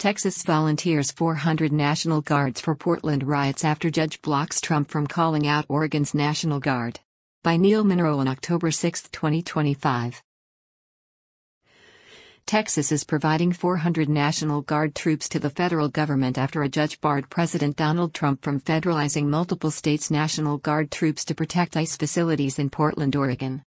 Texas volunteers 400 National Guards for Portland riots after judge blocks Trump from calling out Oregon's National Guard. By Neil Monroe on October 6, 2025. Texas is providing 400 National Guard troops to the federal government after a judge barred President Donald Trump from federalizing multiple states' National Guard troops to protect ICE facilities in Portland, Oregon.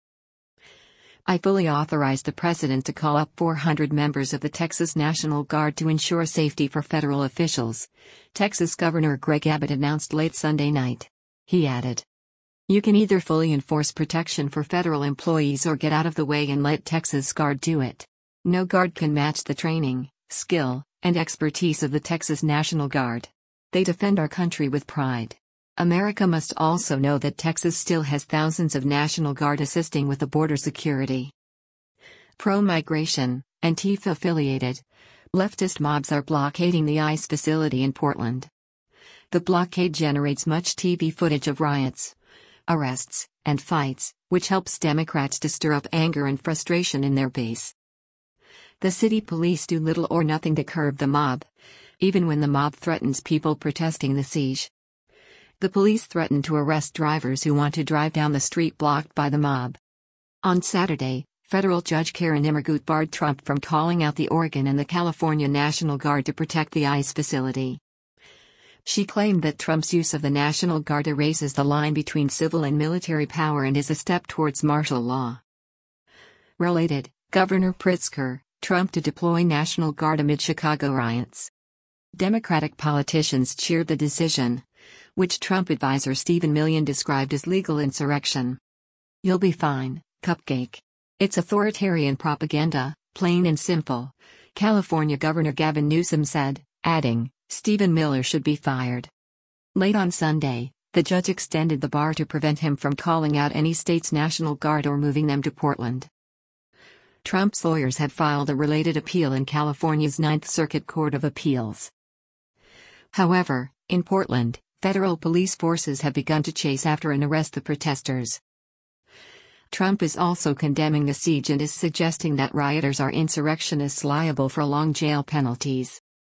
I fully authorized the president to call up 400 members of the Texas National Guard to ensure safety for federal officials, Texas Governor Greg Abbott announced late Sunday night. He added, "You can either fully enforce protection for federal employees or get out of the way and let Texas Guard do it. No guard can match the training, skill, and expertise of the Texas National Guard. They defend our country with pride. America must also know that Texas still has thousands of National Guard assisting with the border security." Pro-migration, Antifa-affiliated, leftist mobs are blockading the ICE facility in Portland. The blockade generates much TV footage of riots, arrests, and fights, which helps Democrats to stir up anger and frustration in their base. The city police do little or nothing to curb the mob, even when the mob threatens people protesting the siege. The police threaten to arrest drivers who want to drive down the street blocked by the mob. On Saturday, federal judge Karen Immergut barred Trump from calling out the Oregon and the California National Guard to protect the ICE facility. She claimed that Trump's use of the National Guard erases the line between civil and military power and is a step towards martial law. Related, Governor Pritzker, Trump to deploy National Guard amid Chicago riots. Democratic politicians cheered the decision, which Trump advisor Stephen Miller described as legal insurrection. "You'll be fine, cupcake. It's authoritarian propaganda, plain and simple," California Governor Gavin Newsom said, adding, "Stephen Miller should be fired." Late on Sunday, the judge extended the bar to prevent him from calling out any state's National Guard or moving them to Portland. Trump's lawyers had filed a related appeal in California's Ninth Circuit Court of Appeals. However, in Portland, federal police forces have begun to chase after and arrest the protesters. Trump is also condemning the siege and is suggesting that rioters are insurrectionists liable for long jail penalties.